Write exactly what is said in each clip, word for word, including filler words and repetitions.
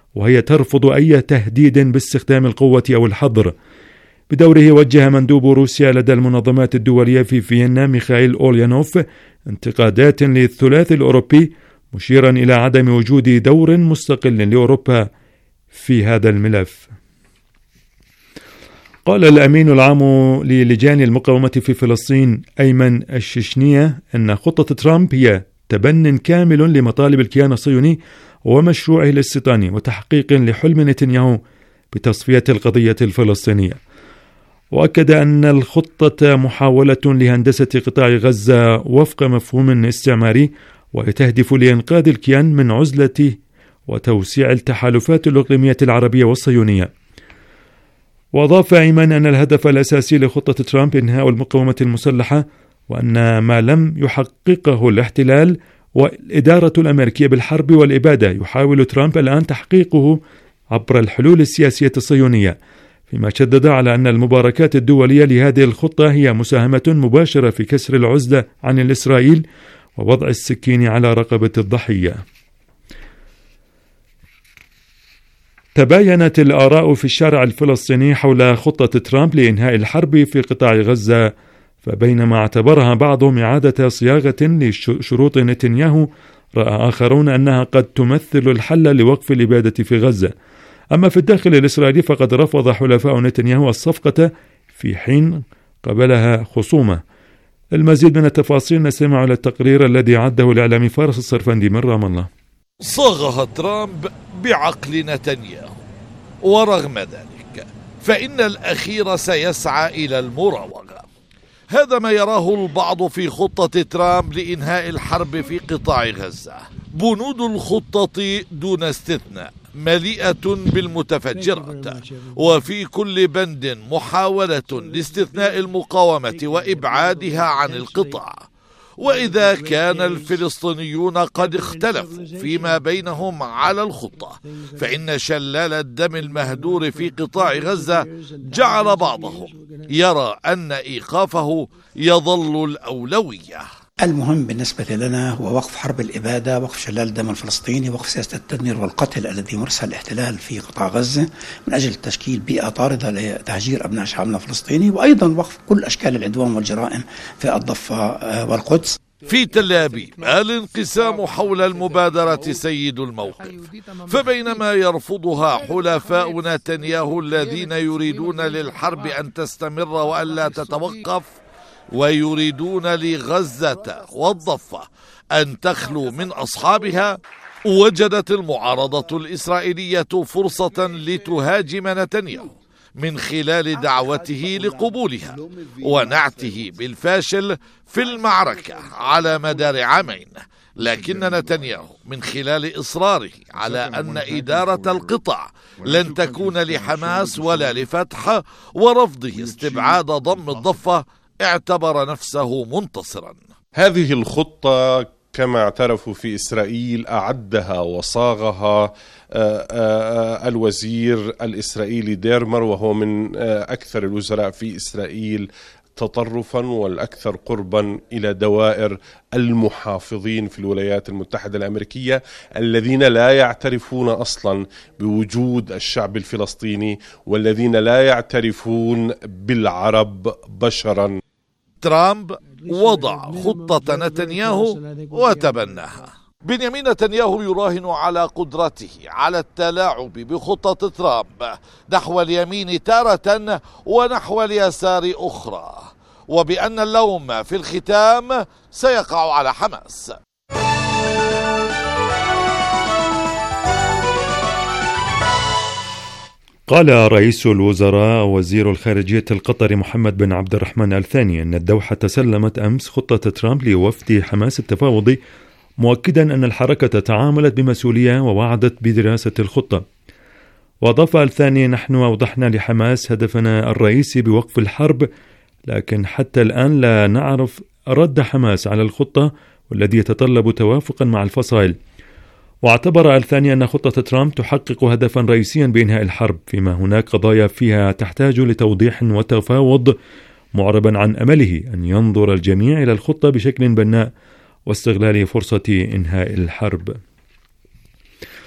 وهي ترفض أي تهديد باستخدام القوة أو الحظر. بدوره وجه مندوب روسيا لدى المنظمات الدولية في فيينا ميخائيل أوليانوف انتقادات للثلاثي الأوروبي، مشيرا إلى عدم وجود دور مستقل لأوروبا في هذا الملف. قال الأمين العام للجان المقاومة في فلسطين أيمن الششنية أن خطة ترامب هي تبن كامل لمطالب الكيان الصهيوني ومشروعه الاستيطاني وتحقيق لحلم نتنياهو بتصفية القضية الفلسطينية. وأكد أن الخطة محاولة لهندسة قطاع غزة وفق مفهوم استعماري، وتهدف لإنقاذ الكيان من عزلة وتوسيع التحالفات الإقليمية العربية والصهيونية. وأضاف أيمن أن الهدف الأساسي لخطة ترامب إنهاء المقاومة المسلحة، وأن ما لم يحققه الاحتلال والإدارة الأمريكية بالحرب والإبادة يحاول ترامب الآن تحقيقه عبر الحلول السياسية الصهيونية، فيما شدد على أن المباركات الدولية لهذه الخطة هي مساهمة مباشرة في كسر العزلة عن الإسرائيل ووضع السكين على رقبة الضحية. تباينت الآراء في الشارع الفلسطيني حول خطة ترامب لإنهاء الحرب في قطاع غزة، فبينما اعتبرها بعضهم إعادة صياغة لشروط نتنياهو، رأى آخرون أنها قد تمثل الحل لوقف الإبادة في غزة. أما في الداخل الإسرائيلي فقد رفض حلفاء نتنياهو الصفقة في حين قبلها خصومة. المزيد من التفاصيل نستمع إلى التقرير الذي عده الإعلامي فارس الصرفندي من رام الله. صاغها ترامب بعقل نتنياهو، ورغم ذلك فإن الأخير سيسعى إلى المراوغة. هذا ما يراه البعض في خطة ترامب لإنهاء الحرب في قطاع غزة. بنود الخطة دون استثناء مليئة بالمتفجرات، وفي كل بند محاولة لاستثناء المقاومة وإبعادها عن القطاع. وإذا كان الفلسطينيون قد اختلفوا فيما بينهم على الخطة، فإن شلال الدم المهدور في قطاع غزة جعل بعضهم يرى أن إيقافه يظل الأولوية. المهم بالنسبة لنا هو وقف حرب الإبادة، وقف شلال الدم الفلسطيني، وقف سياسة التدمير والقتل الذي مارسها الاحتلال في قطاع غزة من أجل تشكيل بيئة طاردة لتهجير أبناء شعبنا الفلسطيني، وأيضا وقف كل أشكال العدوان والجرائم في الضفة والقدس. في تل أبيب الانقسام حول المبادرة سيد الموقف، فبينما يرفضها حلفاء نتنياهو الذين يريدون للحرب أن تستمر وألا تتوقف، ويريدون لغزة والضفة أن تخلو من أصحابها، وجدت المعارضة الإسرائيلية فرصة لتهاجم نتنياهو من خلال دعوته لقبولها ونعته بالفاشل في المعركة على مدار عامين. لكن نتنياهو من خلال إصراره على أن إدارة القطاع لن تكون لحماس ولا لفتح، ورفضه استبعاد ضم الضفة، اعتبر نفسه منتصرا. هذه الخطة كما اعترفوا في إسرائيل أعدها وصاغها الوزير الإسرائيلي ديرمر، وهو من أكثر الوزراء في إسرائيل تطرفا والأكثر قربا إلى دوائر المحافظين في الولايات المتحدة الأمريكية، الذين لا يعترفون أصلا بوجود الشعب الفلسطيني، والذين لا يعترفون بالعرب بشرا. ترامب وضع خطة نتنياهو وتبناها. بنيامين نتنياهو يراهن على قدرته على التلاعب بخطة ترامب نحو اليمين تارة ونحو اليسار أخرى، وبأن اللوم في الختام سيقع على حماس. قال رئيس الوزراء وزير الخارجية القطري محمد بن عبد الرحمن آل ثاني أن الدوحة سلمت أمس خطة ترامب لوفد حماس التفاوضي، مؤكدا أن الحركة تعاملت بمسؤولية ووعدت بدراسة الخطة. وأضاف آل ثاني: نحن أوضحنا لحماس هدفنا الرئيسي بوقف الحرب، لكن حتى الآن لا نعرف رد حماس على الخطة والذي يتطلب توافقا مع الفصائل. واعتبر آل ثاني أن خطة ترامب تحقق هدفا رئيسيا بإنهاء الحرب، فيما هناك قضايا فيها تحتاج لتوضيح وتفاوض، معربا عن أمله أن ينظر الجميع إلى الخطة بشكل بناء واستغلال فرصة إنهاء الحرب.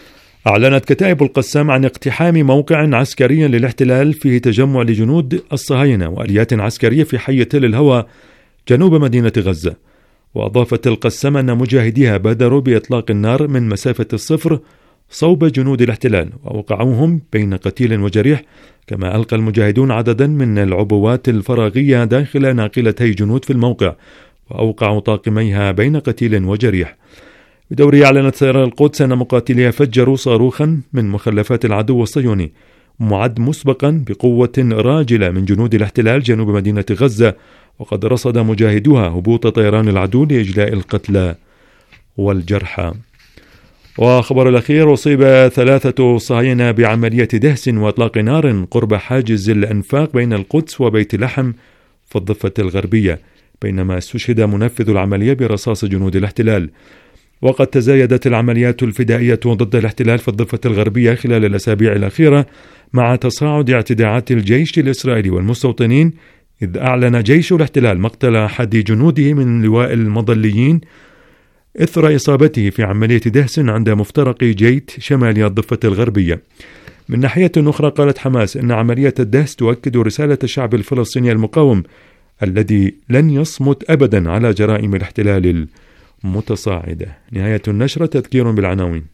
أعلنت كتائب القسام عن اقتحام موقع عسكري للاحتلال فيه تجمع لجنود الصهاينة وآليات عسكرية في حي تل الهوى جنوب مدينة غزة. وأضافت القسام أن مجاهديها بادروا بإطلاق النار من مسافة الصفر صوب جنود الاحتلال وأوقعوهم بين قتيل وجريح، كما ألقى المجاهدون عددا من العبوات الفراغية داخل ناقلتي جنود في الموقع وأوقعوا طاقميها بين قتيل وجريح. بدورها أعلنت سيارة القدس أن مقاتليها فجروا صاروخا من مخلفات العدو الصهيوني معد مسبقا بقوة راجلة من جنود الاحتلال جنوب مدينة غزة، وقد رصد مجاهدوها هبوط طيران العدو لإجلاء القتلى والجرحى. وخبر الأخير: أصيب ثلاثة صهاينة بعملية دهس وإطلاق نار قرب حاجز الأنفاق بين القدس وبيت لحم في الضفة الغربية، بينما استشهد منفذ العملية برصاص جنود الاحتلال. وقد تزايدت العمليات الفدائية ضد الاحتلال في الضفة الغربية خلال الأسابيع الأخيرة مع تصاعد اعتداءات الجيش الإسرائيلي والمستوطنين، إذ أعلن جيش الاحتلال مقتل أحد جنوده من لواء المظليين إثر إصابته في عملية دهس عند مفترق جيت شمال الضفة الغربية. من ناحية أخرى قالت حماس إن عملية الدهس تؤكد رسالة الشعب الفلسطيني المقاوم الذي لن يصمت أبدا على جرائم الاحتلال المتصاعدة. نهاية النشرة. تذكير بالعناوين.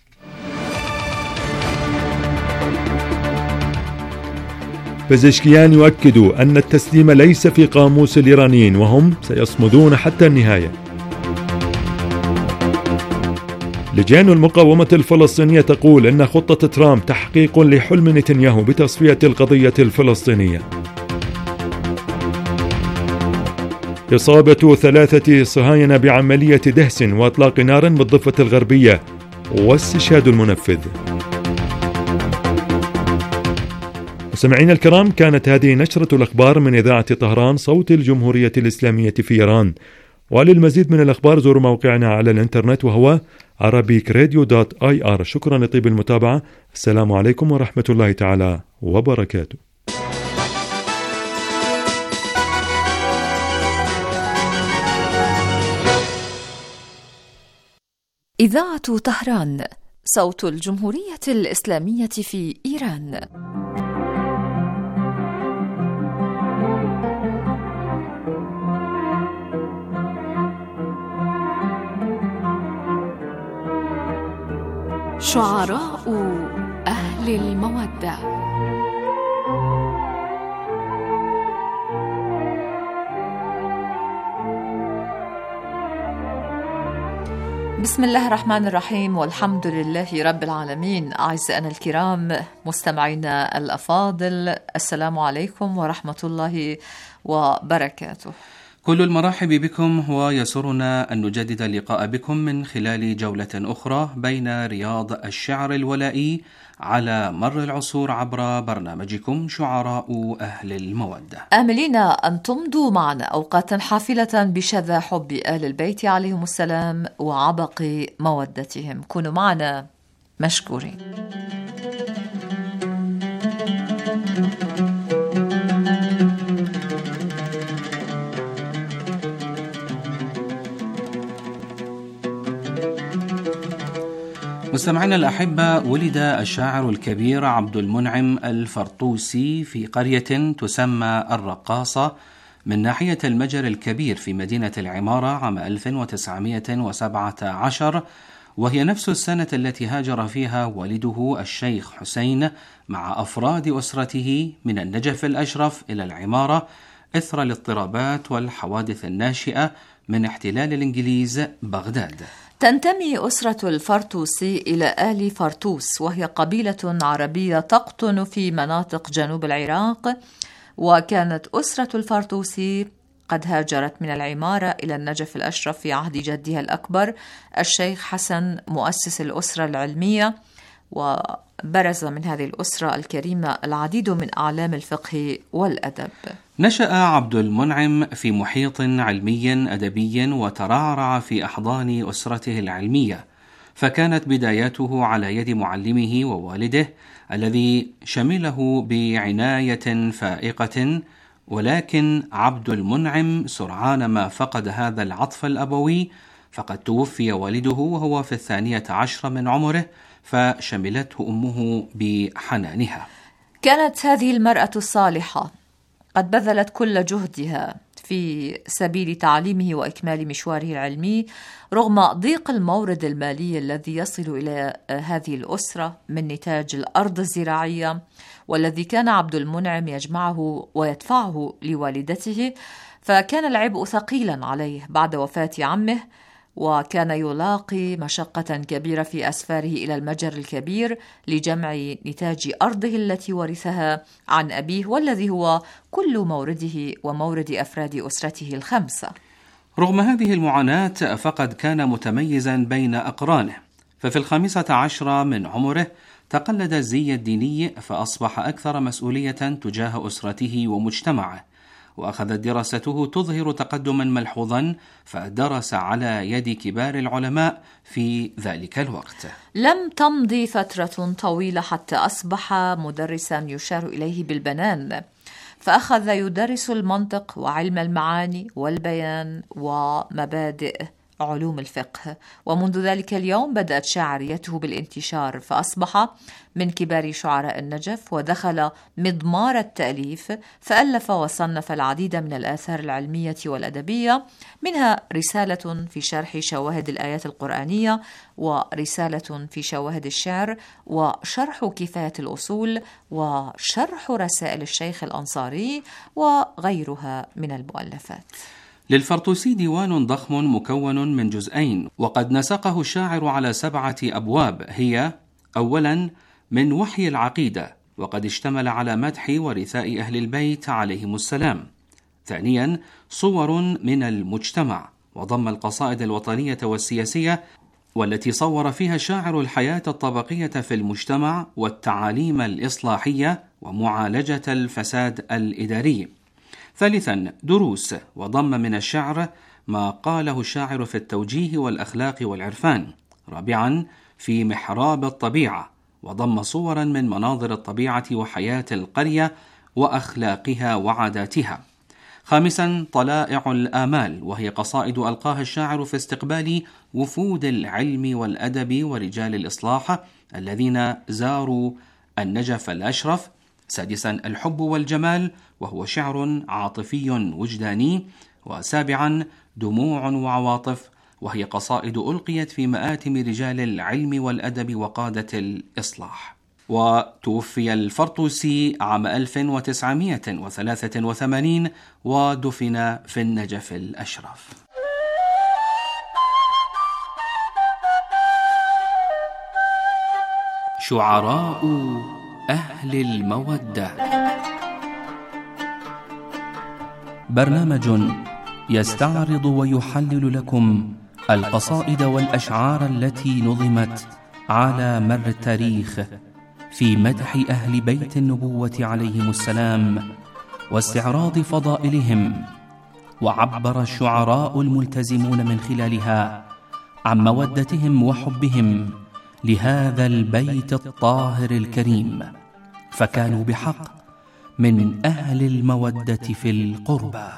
بزشكيان يؤكد أن التسليم ليس في قاموس الإيرانيين وهم سيصمدون حتى النهاية. لجان المقاومة الفلسطينية تقول إن خطة ترامب تحقيق لحلم نتنياهو بتصفية القضية الفلسطينية. إصابة ثلاثة صهاينة بعملية دهس وإطلاق نار بالضفة الغربية واستشهاد المنفذ. مستمعينا الكرام، كانت هذه نشرة الأخبار من إذاعة طهران صوت الجمهورية الإسلامية في إيران. وللمزيد من الأخبار زوروا موقعنا على الإنترنت وهو arabic radio dot i r. شكرا لطيب المتابعة. السلام عليكم ورحمة الله تعالى وبركاته. إذاعة طهران صوت الجمهورية الإسلامية في إيران. شعراء أهل المودة. بسم الله الرحمن الرحيم، والحمد لله رب العالمين. أعزائنا الكرام مستمعينا الأفاضل، السلام عليكم ورحمة الله وبركاته. كل المرحب بكم، ويسرنا أن نجدد اللقاء بكم من خلال جولة أخرى بين رياض الشعر الولائي على مر العصور عبر برنامجكم شعراء أهل المودة، آملين أن تمضوا معنا أوقاتا حافلة بشذا حب آل البيت عليهم السلام وعبق مودتهم. كونوا معنا مشكورين. مستمعينا الأحبة، ولد الشاعر الكبير عبد المنعم الفرطوسي في قرية تسمى الرقاصة من ناحية المجر الكبير في مدينة العمارة عام ألف وتسعمائة وسبعة عشر، وهي نفس السنة التي هاجر فيها والده الشيخ حسين مع أفراد أسرته من النجف الأشرف إلى العمارة إثر الاضطرابات والحوادث الناشئة من احتلال الإنجليز بغداد. تنتمي أسرة الفرطوسي إلى آل فرطوس، وهي قبيلة عربية تقطن في مناطق جنوب العراق. وكانت أسرة الفرطوسي قد هاجرت من العمارة إلى النجف الأشرف في عهد جدها الأكبر الشيخ حسن مؤسس الأسرة العلمية، وبرز من هذه الأسرة الكريمة العديد من أعلام الفقه والأدب. نشأ عبد المنعم في محيط علمي أدبي وترعرع في أحضان أسرته العلمية، فكانت بداياته على يد معلمه ووالده الذي شمله بعناية فائقة. ولكن عبد المنعم سرعان ما فقد هذا العطف الأبوي، فقد توفي والده وهو في الثانية عشر من عمره، فشملته أمه بحنانها. كانت هذه المرأة الصالحة قد بذلت كل جهدها في سبيل تعليمه وإكمال مشواره العلمي رغم ضيق المورد المالي الذي يصل إلى هذه الأسرة من نتاج الأرض الزراعية، والذي كان عبد المنعم يجمعه ويدفعه لوالدته، فكان العبء ثقيلا عليه بعد وفاة عمه، وكان يلاقي مشقة كبيرة في أسفاره إلى المتجر الكبير لجمع نتاج أرضه التي ورثها عن أبيه، والذي هو كل مورده ومورد أفراد أسرته الخمسة. رغم هذه المعاناة فقد كان متميزا بين أقرانه، ففي الخامسة عشرة من عمره تقلد الزي الديني فأصبح أكثر مسؤولية تجاه أسرته ومجتمعه، وأخذت دراسته تظهر تقدما ملحوظا، فدرس على يد كبار العلماء في ذلك الوقت. لم تمضي فترة طويلة حتى أصبح مدرسا يشار إليه بالبنان، فأخذ يدرس المنطق وعلم المعاني والبيان ومبادئ علوم الفقه، ومنذ ذلك اليوم بدأت شاعريته بالانتشار، فأصبح من كبار شعراء النجف، ودخل مضمار التأليف، فألف وصنف العديد من الآثار العلمية والأدبية، منها رسالة في شرح شواهد الآيات القرآنية، ورسالة في شواهد الشعر، وشرح كفاية الأصول، وشرح رسائل الشيخ الأنصاري، وغيرها من المؤلفات. للفرطوسي ديوان ضخم مكون من جزئين، وقد نسقه الشاعر على سبعة أبواب، هي: أولا من وحي العقيدة، وقد اشتمل على مدح ورثاء أهل البيت عليهم السلام. ثانيا صور من المجتمع، وضم القصائد الوطنية والسياسية، والتي صور فيها الشاعر الحياة الطبقية في المجتمع والتعاليم الإصلاحية ومعالجة الفساد الإداري. ثالثا دروس، وضم من الشعر ما قاله الشاعر في التوجيه والأخلاق والعرفان. رابعا في محراب الطبيعة، وضم صورا من مناظر الطبيعة وحياة القرية وأخلاقها وعاداتها. خامسا طلائع الآمال، وهي قصائد ألقاها الشاعر في استقبال وفود العلم والأدب ورجال الإصلاح الذين زاروا النجف الأشرف. سادسا الحب والجمال، وهو شعر عاطفي وجداني. وسابعا دموع وعواطف، وهي قصائد ألقيت في مآتم رجال العلم والأدب وقادة الإصلاح. وتوفي الفرطوسي عام ألف وتسعمائة وثلاثة وثمانين، ودفن في النجف الأشرف. شعراء أهل المودة، برنامج يستعرض ويحلل لكم القصائد والأشعار التي نظمت على مر التاريخ في مدح أهل بيت النبوة عليهم السلام واستعراض فضائلهم. وعبر الشعراء الملتزمون من خلالها عن مودتهم وحبهم لهذا البيت الطاهر الكريم، فكانوا بحق من أهل المودة في القربى.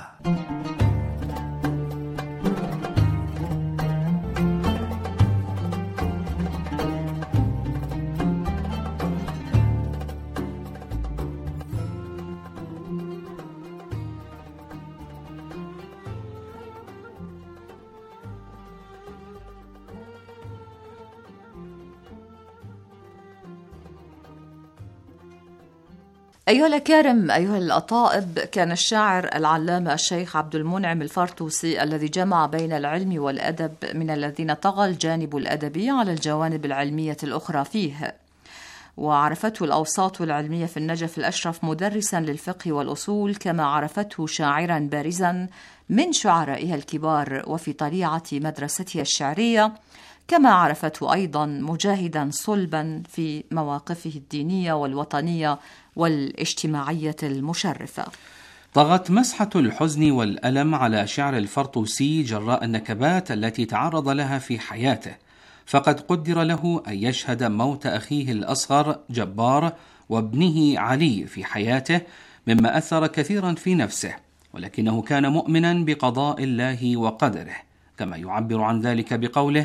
أيها الأكارم، أيها الأطائب، كان الشاعر العلامة الشيخ عبد المنعم الفرطوسي الذي جمع بين العلم والأدب من الذين طغى الجانب الأدبي على الجوانب العلمية الأخرى فيه، وعرفته الأوساط العلمية في النجف الأشرف مدرسا للفقه والأصول، كما عرفته شاعرا بارزا من شعرائها الكبار وفي طليعة مدرستها الشعرية، كما عرفته أيضا مجاهدا صلبا في مواقفه الدينية والوطنية والاجتماعية المشرفة. طغت مسحة الحزن والألم على شعر الفرطوسي جراء النكبات التي تعرض لها في حياته، فقد قدر له أن يشهد موت أخيه الأصغر جبار وابنه علي في حياته، مما أثر كثيرا في نفسه، ولكنه كان مؤمنا بقضاء الله وقدره، كما يعبر عن ذلك بقوله: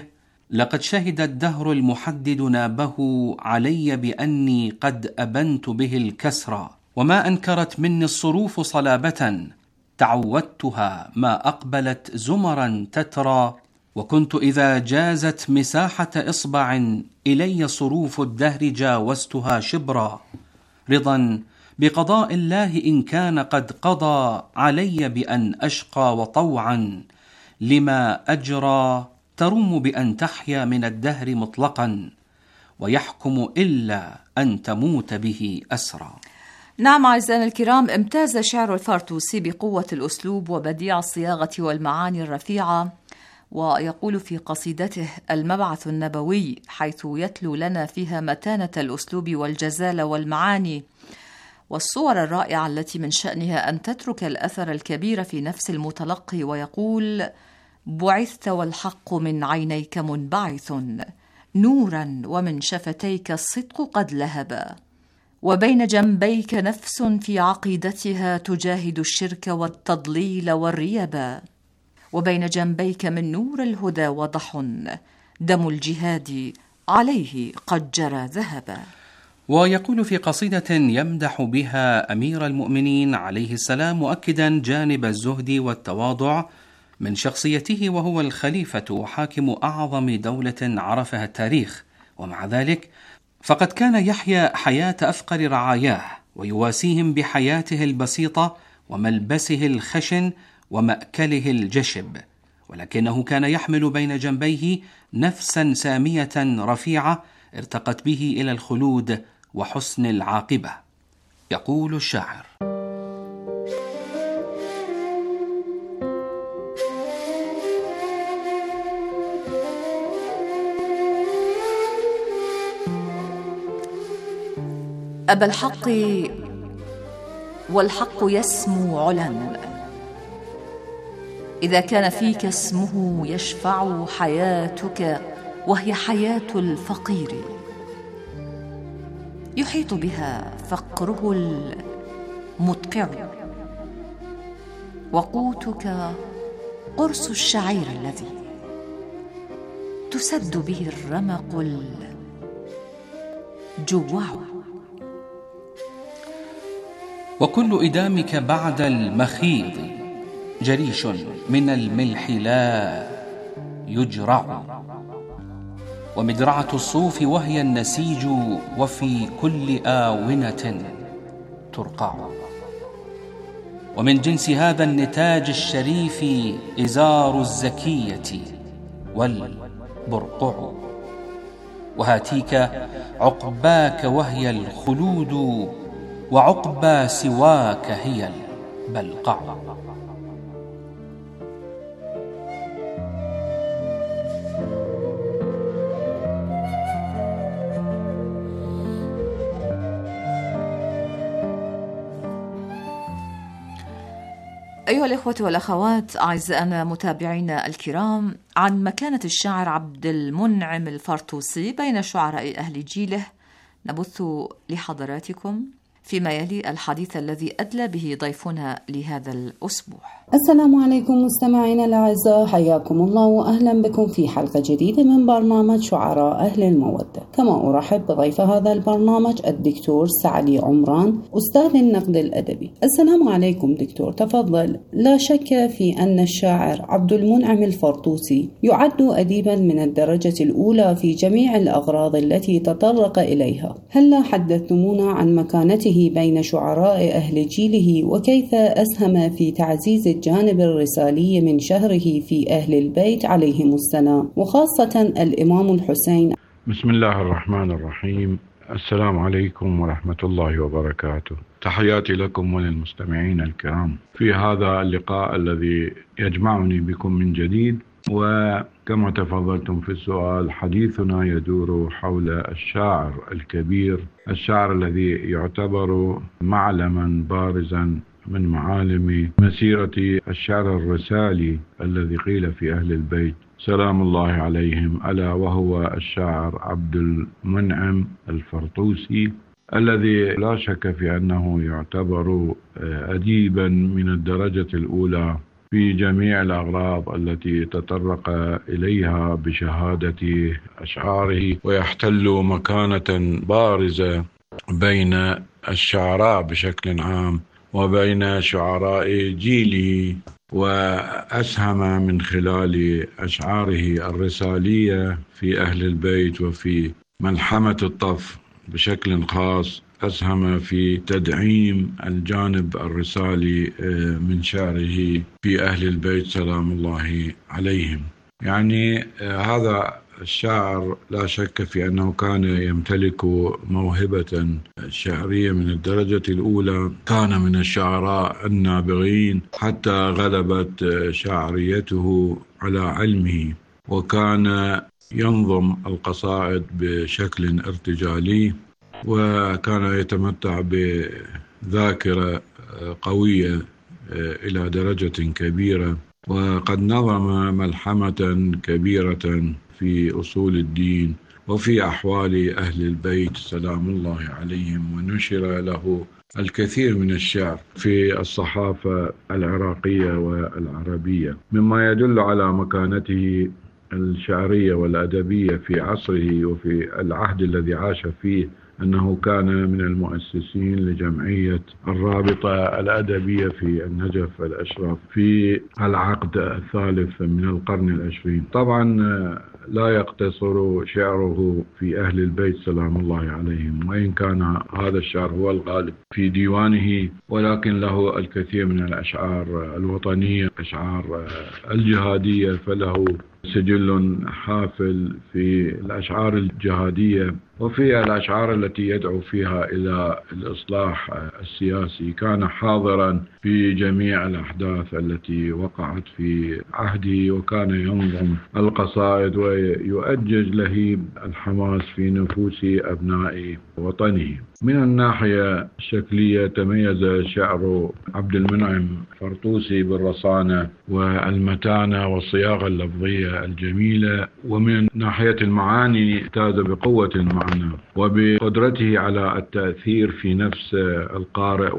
لقد شهد الدهر المحدد نابه علي بأني قد أبنت به الكسرى، وما أنكرت مني الصروف صلابة تعودتها ما أقبلت زمرا تترى، وكنت إذا جازت مساحة إصبع إلي صروف الدهر جاوزتها شبرا، رضا بقضاء الله إن كان قد قضى علي بأن أشقى، وطوعا لما أجرى ترم بأن تحيا من الدهر مطلقا، ويحكم إلا أن تموت به أسرى. نعم أعزائنا الكرام، امتاز شعر الفارتوسي بقوة الأسلوب وبديع الصياغة والمعاني الرفيعة، ويقول في قصيدته المبعث النبوي، حيث يتلو لنا فيها متانة الأسلوب والجزالة والمعاني والصور الرائعة التي من شأنها أن تترك الأثر الكبير في نفس المتلقي، ويقول: بعثت والحق من عينيك منبعث نورا، ومن شفتيك الصدق قد لهبا، وبين جنبيك نفس في عقيدتها تجاهد الشرك والتضليل والريبا، وبين جنبيك من نور الهدى وضح دم الجهاد عليه قد جرى ذهبا. ويقول في قصيدة يمدح بها أمير المؤمنين عليه السلام، مؤكدا جانب الزهد والتواضع من شخصيته، وهو الخليفة وحاكم أعظم دولة عرفها التاريخ، ومع ذلك فقد كان يحيا حياة أفقر رعاياه ويواسيهم بحياته البسيطة وملبسه الخشن ومأكله الجشب، ولكنه كان يحمل بين جنبيه نفسا سامية رفيعة ارتقت به إلى الخلود وحسن العاقبة. يقول الشاعر: أبا الحق والحق يسمو علا، إذا كان فيك اسمه يشفع حياتك، وهي حياة الفقير يحيط بها فقره المدقع، وقوتك قرص الشعير الذي تسد به الرمق الجواع، وكل إدامك بعد المخيض جريش من الملح لا يجرع، ومدرعة الصوف وهي النسيج، وفي كل آونة ترقع، ومن جنس هذا النتاج الشريف إزار الزكية والبرقع، وهاتيك عقباك وهي الخلود، وعقبى سواك هي البلقع. أيها الإخوة والأخوات أعزائنا متابعينا الكرام، عن مكانة الشاعر عبد المنعم الفارتوسي بين شعراء أهل جيله نبث لحضراتكم فيما يلي الحديث الذي أدلى به ضيفنا لهذا الأسبوع. السلام عليكم مستمعينا الأعزاء، حياكم الله وأهلا بكم في حلقة جديدة من برنامج شعراء أهل المودة. كما أرحب بضيف هذا البرنامج الدكتور سعدي عمران، أستاذ النقد الأدبي. السلام عليكم دكتور، تفضل. لا شك في أن الشاعر عبد المنعم الفارتوسي يعد أديبا من الدرجة الأولى في جميع الأغراض التي تطرق إليها. هل حدثتمونا عن مكانته بين شعراء أهل جيله، وكيف أسهم في تعزيز الجانب الرسالي من شهره في أهل البيت عليهم السلام، وخاصة الإمام الحسين؟ بسم الله الرحمن الرحيم. السلام عليكم ورحمة الله وبركاته. تحياتي لكم وللمستمعين الكرام في هذا اللقاء الذي يجمعني بكم من جديد. وكما تفضلتم في السؤال، حديثنا يدور حول الشاعر الكبير، الشاعر الذي يعتبر معلما بارزا من معالم مسيرة الشعر الرسالي الذي قيل في أهل البيت سلام الله عليهم، ألا وهو الشاعر عبد المنعم الفارتوسي، الذي لا شك في أنه يعتبر أديبا من الدرجة الأولى في جميع الأغراض التي تطرق إليها بشهادة أشعاره، ويحتل مكانة بارزة بين الشعراء بشكل عام وبين شعراء جيله، وأسهم من خلال أشعاره الرسالية في أهل البيت وفي ملحمة الطف بشكل خاص، أسهم في تدعيم الجانب الرسالي من شعره في أهل البيت سلام الله عليهم. يعني هذا الشاعر لا شك في أنه كان يمتلك موهبة شعرية من الدرجة الأولى، كان من الشعراء النابغين حتى غلبت شعريته على علمه، وكان ينظم القصائد بشكل ارتجالي، وكان يتمتع بذاكرة قوية إلى درجة كبيرة، وقد نظم ملحمة كبيرة في أصول الدين وفي أحوال أهل البيت سلام الله عليهم، ونشر له الكثير من الشعر في الصحافة العراقية والعربية، مما يدل على مكانته الشعرية والأدبية في عصره وفي العهد الذي عاش فيه، أنه كان من المؤسسين لجمعية الرابطة الأدبية في النجف الأشرف في العقد الثالث من القرن العشرين. طبعا لا يقتصر شعره في أهل البيت سلام الله عليهم، وإن كان هذا الشعر هو الغالب في ديوانه، ولكن له الكثير من الأشعار الوطنية، أشعار الجهادية، فله سجل حافل في الأشعار الجهادية وفي الأشعار التي يدعو فيها إلى الإصلاح السياسي. كان حاضرا في جميع الأحداث التي وقعت في عهده، وكان ينظم القصائد ويؤجج لهيب الحماس في نفوس أبناء وطنه. من الناحية الشكلية تميز شعر عبد المنعم الفرطوسي بالرصانة والمتانة والصياغة اللفظية الجميلة، ومن ناحية المعاني امتاز بقوة المعنى وبقدرته على التأثير في نفس القارئ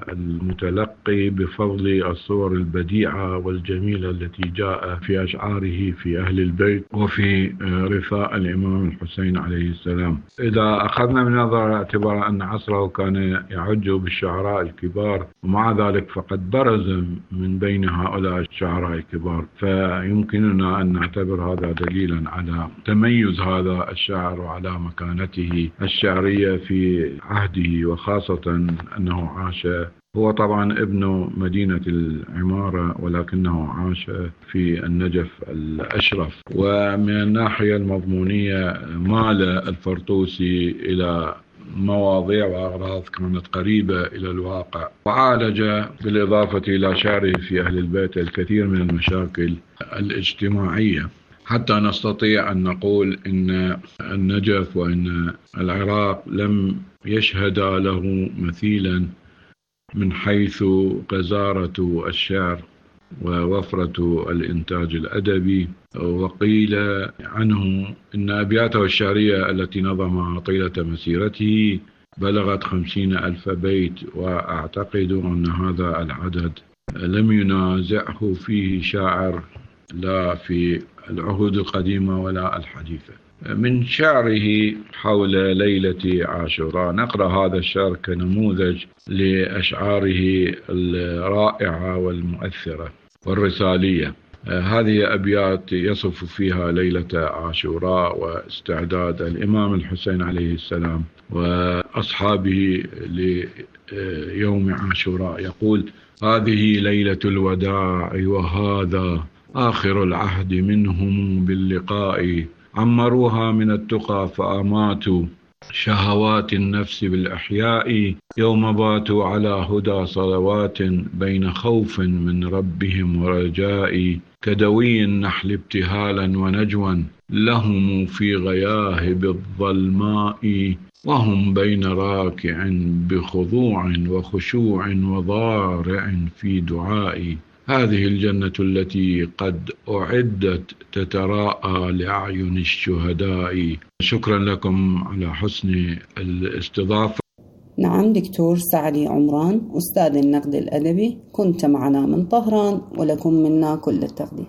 والمتلقي بفضل الصور البديعة والجميلة التي جاء في أشعاره في أهل البيت وفي رثاء الإمام الحسين عليه السلام. إذا أخذنا من نظر اعتبار أن عصره كان يعج بالشعراء الكبار، ومع ذلك فقد برز من بين هؤلاء الشعراء الكبار، فيمكننا أن نعتبر هذا دليلا على تميز هذا الشاعر وعلى مكانته الشعرية في عهده، وخاصة أنه عاش، هو طبعا ابن مدينة العمارة ولكنه عاش في النجف الأشرف. ومن الناحية المضمونية مال الفرطوسي إلى مواضيع وأغراض كانت قريبة إلى الواقع، وعالج بالإضافة إلى شعره في أهل البيت الكثير من المشاكل الاجتماعية، حتى نستطيع أن نقول إن النجف وإن العراق لم يشهد له مثيلا من حيث غزارة الشعر ووفرة الإنتاج الأدبي. وقيل عنه إن أبياته الشعرية التي نظمها طيلة مسيرته بلغت خمسين ألف بيت، وأعتقد أن هذا العدد لم ينازعه فيه شاعر لا في العهود القديمة ولا الحديثة. من شعره حول ليلة عاشوراء نقرأ هذا الشعر كنموذج لأشعاره الرائعة والمؤثرة والرسالية. هذه أبيات يصف فيها ليلة عاشوراء واستعداد الإمام الحسين عليه السلام وأصحابه ليوم عاشوراء. يقول: هذه ليلة الوداع وهذا آخر العهد منهم باللقاء، عمروها من التقى فأماتوا شهوات النفس بالإحياء، يوم باتوا على هدى صلوات بين خوف من ربهم ورجاء، كدوي النحل ابتهالا ونجوا لهم في غياهب الظلماء، وهم بين راكع بخضوع وخشوع وضارع في دعاء، هذه الجنة التي قد أعدت تتراءى لأعين الشهداء. شكرا لكم على حسن الاستضافة. نعم دكتور سعدي عمران أستاذ النقد الأدبي، كنت معنا من طهران ولكم منا كل التقدير.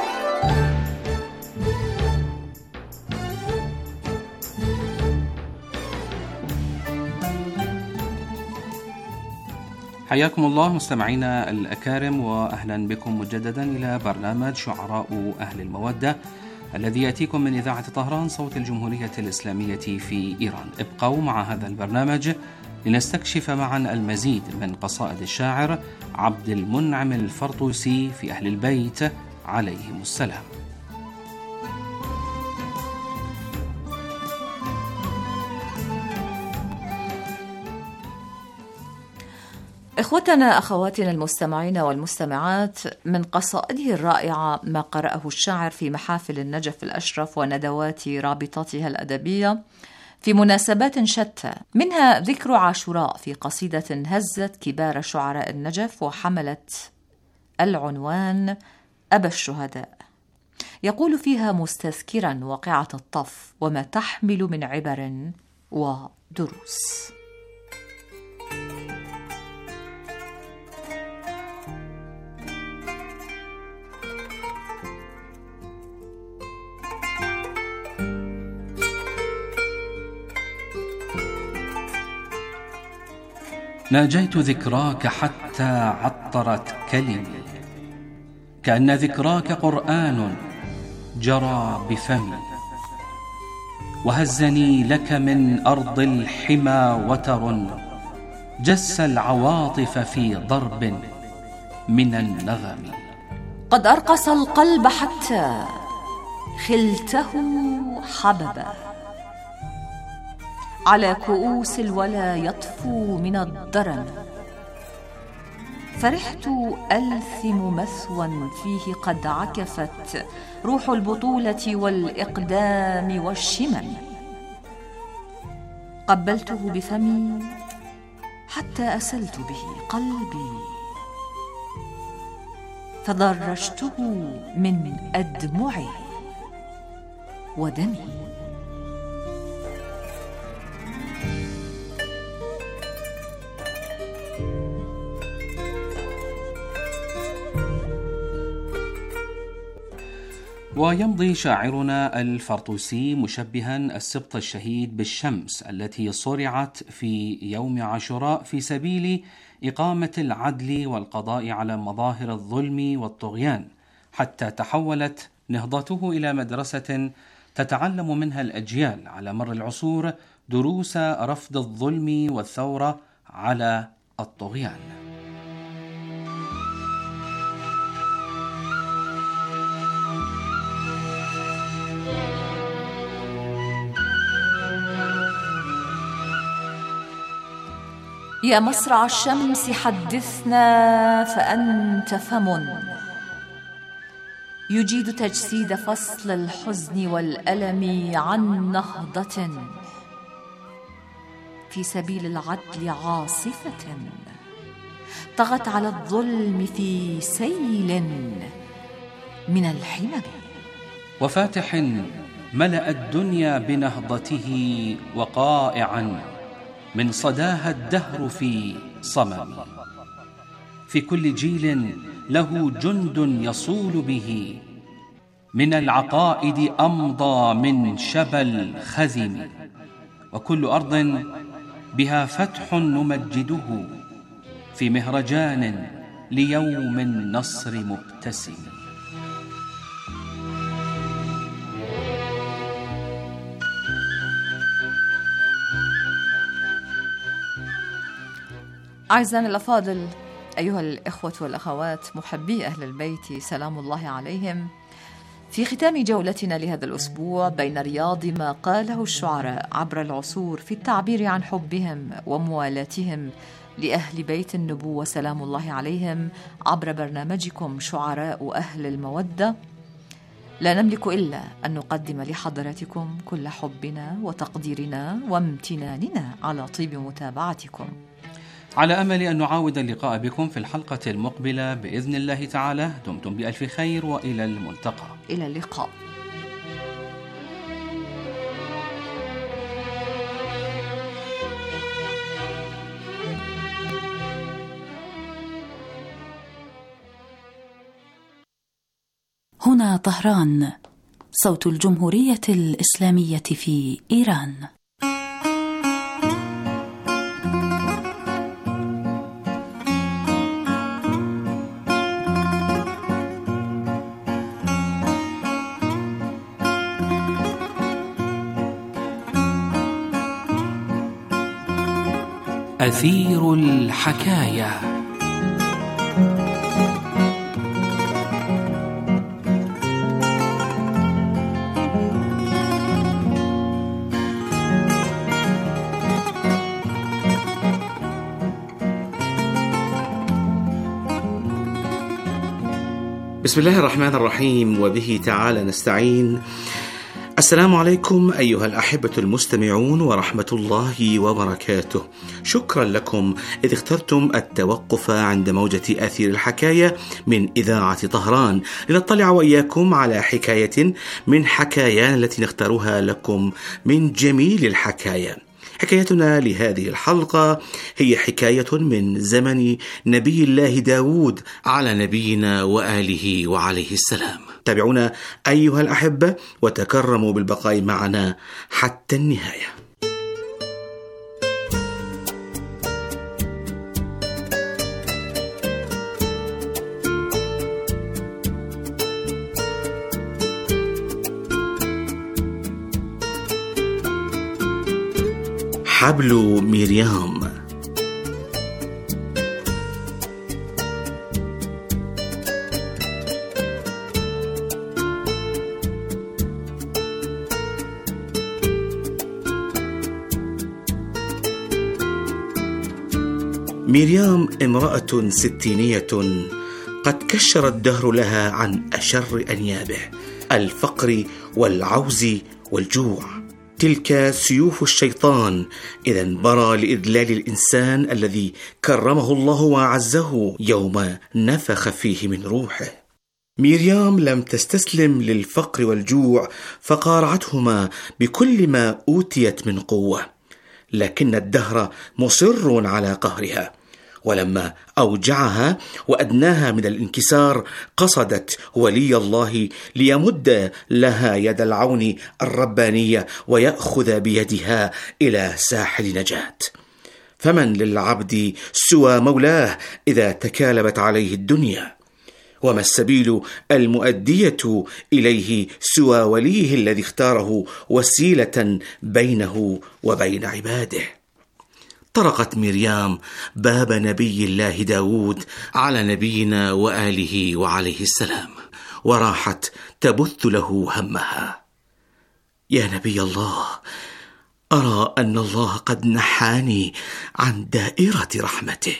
حياكم الله مستمعينا الأكارم، وأهلا بكم مجددا إلى برنامج شعراء أهل المودة الذي يأتيكم من إذاعة طهران صوت الجمهورية الإسلامية في إيران. ابقوا مع هذا البرنامج لنستكشف معا المزيد من قصائد الشاعر عبد المنعم الفرطوسي في أهل البيت عليهم السلام. إخوتنا أخواتنا المستمعين والمستمعات، من قصائده الرائعة ما قرأه الشاعر في محافل النجف الأشرف وندوات رابطتها الأدبية في مناسبات شتى، منها ذكر عاشوراء في قصيدة هزت كبار شعراء النجف وحملت العنوان أبا الشهداء. يقول فيها مستذكرا واقعة الطف وما تحمل من عبر ودروس: ناجيت ذكراك حتى عطرت كلمي، كأن ذكراك قرآن جرى بفمي، وهزني لك من أرض الحمى وتر، جس العواطف في ضرب من النغم. قد أرقص القلب حتى خلته حببا، على كؤوس الولا يطفو من الضرم، فرحت ألثم مثوى فيه قد عكفت روح البطولة والإقدام والشمم، قبلته بفمي حتى أسلت به قلبي، فضرجته من أدمعي ودمي. ويمضي شاعرنا الفرطوسي مشبها السبط الشهيد بالشمس التي صرعت في يوم عاشوراء في سبيل إقامة العدل والقضاء على مظاهر الظلم والطغيان، حتى تحولت نهضته إلى مدرسة تتعلم منها الأجيال على مر العصور دروس رفض الظلم والثورة على الطغيان. يا مصرع الشمس حدثنا فأنت فم يجيد تجسيد فصل الحزن والألم عن نهضة في سبيل العدل عاصفة طغت على الظلم في سيل من الحمم، وفاتح ملأ الدنيا بنهضته وقائعا من صداها الدهر في صمم، في كل جيل له جند يصول به من العقائد أمضى من شبل خزم، وكل أرض بها فتح نمجده في مهرجان ليوم النصر مبتسم. أعزائنا الأفاضل، أيها الإخوة والأخوات محبي أهل البيت سلام الله عليهم، في ختام جولتنا لهذا الأسبوع بين رياض ما قاله الشعراء عبر العصور في التعبير عن حبهم وموالاتهم لأهل بيت النبوة سلام الله عليهم عبر برنامجكم شعراء أهل المودة، لا نملك إلا أن نقدم لحضراتكم كل حبنا وتقديرنا وامتناننا على طيب متابعتكم، على أمل أن نعاود اللقاء بكم في الحلقة المقبلة بإذن الله تعالى. دمتم بألف خير وإلى الملتقى. إلى اللقاء. هنا طهران، صوت الجمهورية الإسلامية في إيران. أثير الحكاية. بسم الله الرحمن الرحيم، وبه تعالى نستعين. السلام عليكم أيها الأحبة المستمعون ورحمة الله وبركاته. شكرا لكم إذ اخترتم التوقف عند موجة أثير الحكاية من إذاعة طهران لنطلع وإياكم على حكاية من حكايانا التي نختارها لكم من جميل الحكاية. حكايتنا لهذه الحلقة هي حكاية من زمن نبي الله داود على نبينا وآله وعليه السلام. تابعونا أيها الأحبة وتكرموا بالبقاء معنا حتى النهاية. حبل مريم. مريم امرأة ستينية قد كشر الدهر لها عن أشر أنيابه، الفقر والعوز والجوع. تلك سيوف الشيطان إذا انبرى لإذلال الإنسان الذي كرمه الله وعزه يوم نفخ فيه من روحه. مريم لم تستسلم للفقر والجوع فقارعتهما بكل ما أوتيت من قوة، لكن الدهر مصر على قهرها، ولما أوجعها وأدناها من الانكسار قصدت ولي الله ليمد لها يد العون الربانية ويأخذ بيدها إلى ساحل نجاة. فمن للعبد سوى مولاه إذا تكالبت عليه الدنيا؟ وما السبيل المؤدية إليه سوى وليه الذي اختاره وسيلة بينه وبين عباده؟ طرقت مريم باب نبي الله داود على نبينا وآله وعليه السلام، وراحت تبث له همها. يا نبي الله، أرى أن الله قد نحاني عن دائرة رحمته.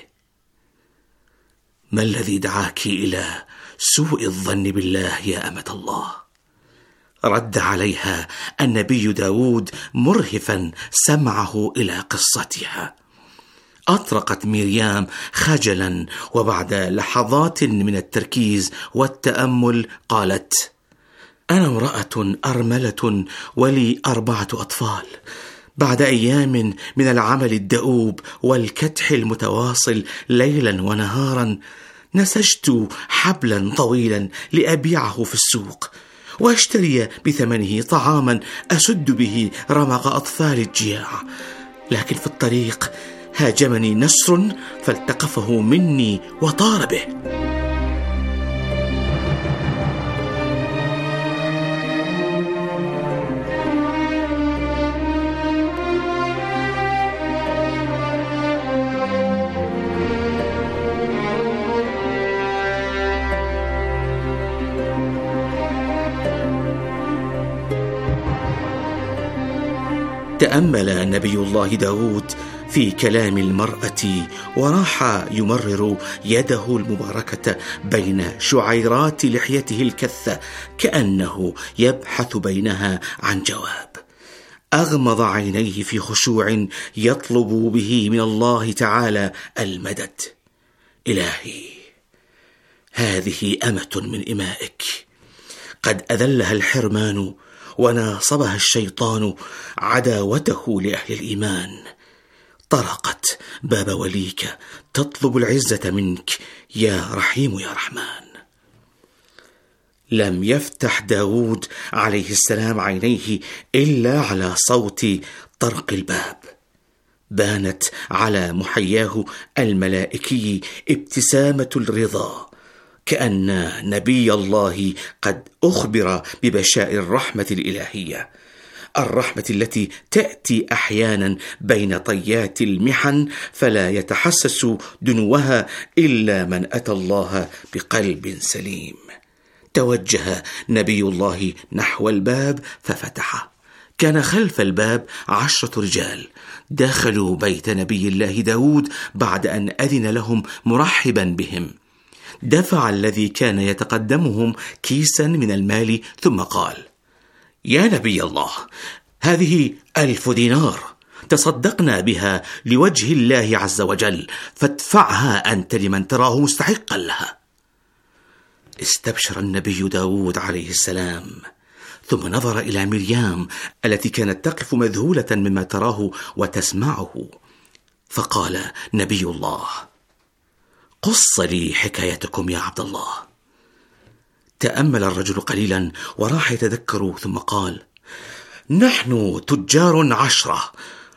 ما الذي دعاك إلى سوء الظن بالله يا أمة الله؟ رد عليها النبي داود مرهفا سمعه إلى قصتها. أطرقت مريم خجلا، وبعد لحظات من التركيز والتأمل قالت: أنا امرأة أرملة ولي أربعة أطفال. بعد أيام من العمل الدؤوب والكدح المتواصل ليلا ونهارا نسجت حبلا طويلا لأبيعه في السوق واشتري بثمنه طعاما أسد به رمق أطفال الجياع، لكن في الطريق هاجمني نسر فالتقفه مني وطار به. تأمل نبي الله داود في كلام المرأة وراح يمرر يده المباركة بين شعيرات لحيته الكثة كأنه يبحث بينها عن جواب. أغمض عينيه في خشوع يطلب به من الله تعالى المدد. إلهي، هذه أمة من إمائك قد أذلها الحرمان وناصبها الشيطان عداوته لأهل الإيمان. طرقت باب وليك تطلب العزة منك يا رحيم يا رحمن. لم يفتح داود عليه السلام عينيه إلا على صوت طرق الباب. بانت على محياه الملائكي ابتسامة الرضا، كأن نبي الله قد أخبر ببشائر الرحمة الإلهية، الرحمة التي تأتي أحيانا بين طيات المحن فلا يتحسس دنوها إلا من أتى الله بقلب سليم. توجه نبي الله نحو الباب ففتحه. كان خلف الباب عشرة رجال دخلوا بيت نبي الله داود بعد أن أذن لهم مرحبا بهم. دفع الذي كان يتقدمهم كيسا من المال ثم قال: يا نبي الله، هذه ألف دينار تصدقنا بها لوجه الله عز وجل، فادفعها أنت لمن تراه مستحقا لها. استبشر النبي داود عليه السلام، ثم نظر إلى مريم التي كانت تقف مذهولة مما تراه وتسمعه، فقال نبي الله: قص لي حكايتكم يا عبد الله. تأمل الرجل قليلا وراح يتذكر، ثم قال: نحن تجار عشرة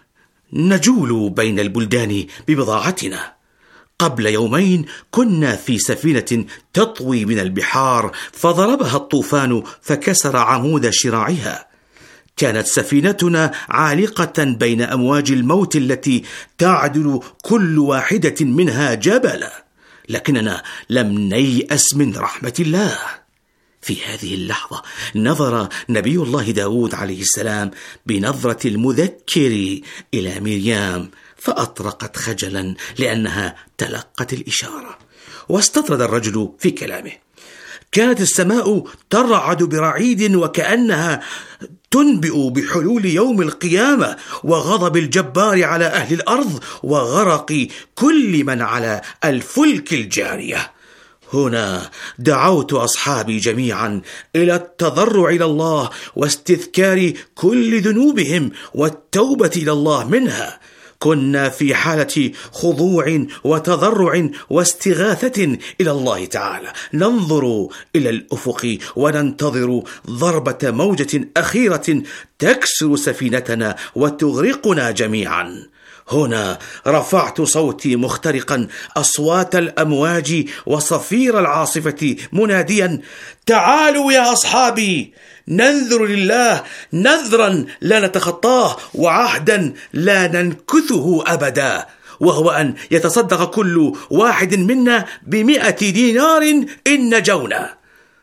نجول بين البلدان ببضاعتنا. قبل يومين كنا في سفينة تطوي من البحار، فضربها الطوفان فكسر عمود شراعها. كانت سفينتنا عالقة بين أمواج الموت التي تعدل كل واحدة منها جبلا، لكننا لم نيأس من رحمة الله. في هذه اللحظة نظر نبي الله داود عليه السلام بنظرة المذكر إلى مريم، فأطرقت خجلا لأنها تلقت الإشارة. واستطرد الرجل في كلامه: كانت السماء ترعد برعيد وكأنها تنبئ بحلول يوم القيامة وغضب الجبار على أهل الأرض وغرق كل من على الفلك الجارية. هنا دعوت أصحابي جميعا إلى التضرع إلى الله واستذكار كل ذنوبهم والتوبة إلى الله منها. كنا في حالة خضوع وتضرع واستغاثة إلى الله تعالى، ننظر إلى الأفق وننتظر ضربة موجة أخيرة تكسر سفينتنا وتغرقنا جميعا. هنا رفعت صوتي مخترقا أصوات الأمواج وصفير العاصفة مناديا: تعالوا يا أصحابي، ننذر لله نذرا لا نتخطاه وعهدا لا ننكثه أبدا، وهو أن يتصدق كل واحد منا بمئة دينار إن نجونا.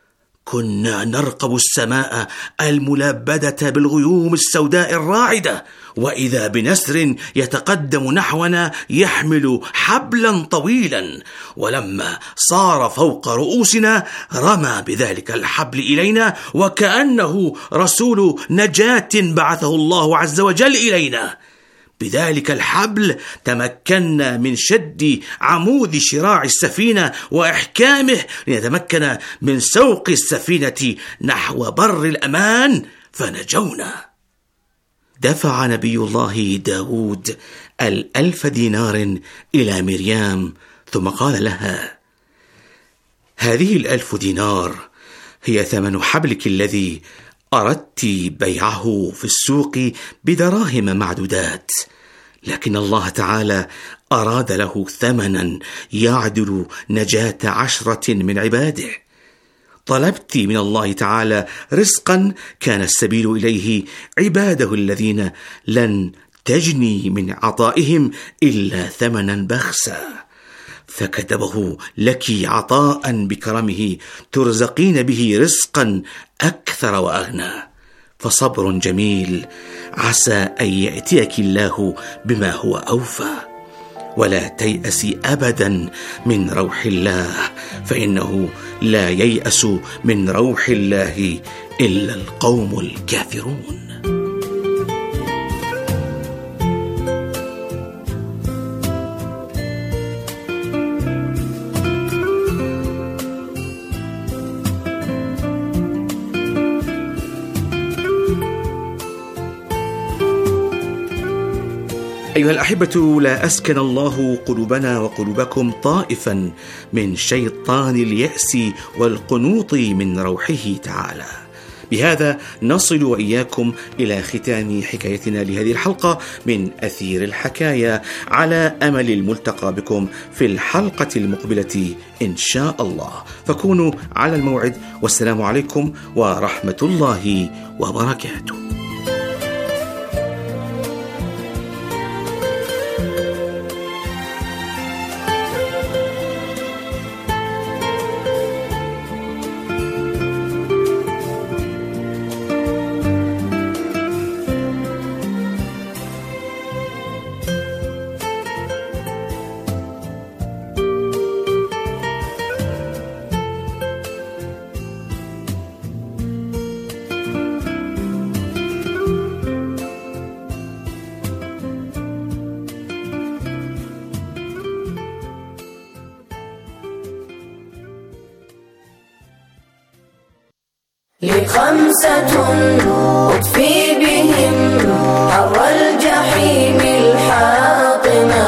كنا نرقب السماء الملبدة بالغيوم السوداء الراعدة، وإذا بنسر يتقدم نحونا يحمل حبلا طويلا، ولما صار فوق رؤوسنا رمى بذلك الحبل إلينا وكأنه رسول نجاة بعثه الله عز وجل إلينا. بذلك الحبل تمكنا من شد عمود شراع السفينة وإحكامه لنتمكن من سوق السفينة نحو بر الأمان فنجونا. دفع نبي الله داود الألف دينار إلى مريم ثم قال لها: هذه الألف دينار هي ثمن حبلك الذي أردت بيعه في السوق بدراهم معدودات، لكن الله تعالى أراد له ثمنا يعدل نجاة عشرة من عباده. طلبت من الله تعالى رزقا كان السبيل إليه عباده الذين لن تجني من عطائهم إلا ثمنا بخسا، فكتبه لك عطاء بكرمه ترزقين به رزقا أكثر وأغنى. فصبر جميل، عسى أن يأتيك الله بما هو أوفى. ولا تيأسي أبدا من روح الله، فإنه لا ييأس من روح الله إلا القوم الكافرون. أيها الأحبة، لا أسكن الله قلوبنا وقلوبكم طائفا من شيطان اليأس والقنوط من روحه تعالى. بهذا نصل وإياكم إلى ختام حكايتنا لهذه الحلقة من أثير الحكاية، على أمل الملتقى بكم في الحلقة المقبلة إن شاء الله. فكونوا على الموعد، والسلام عليكم ورحمة الله وبركاته. لخمسة أطفي بهم حر الجحيم الحاطمة،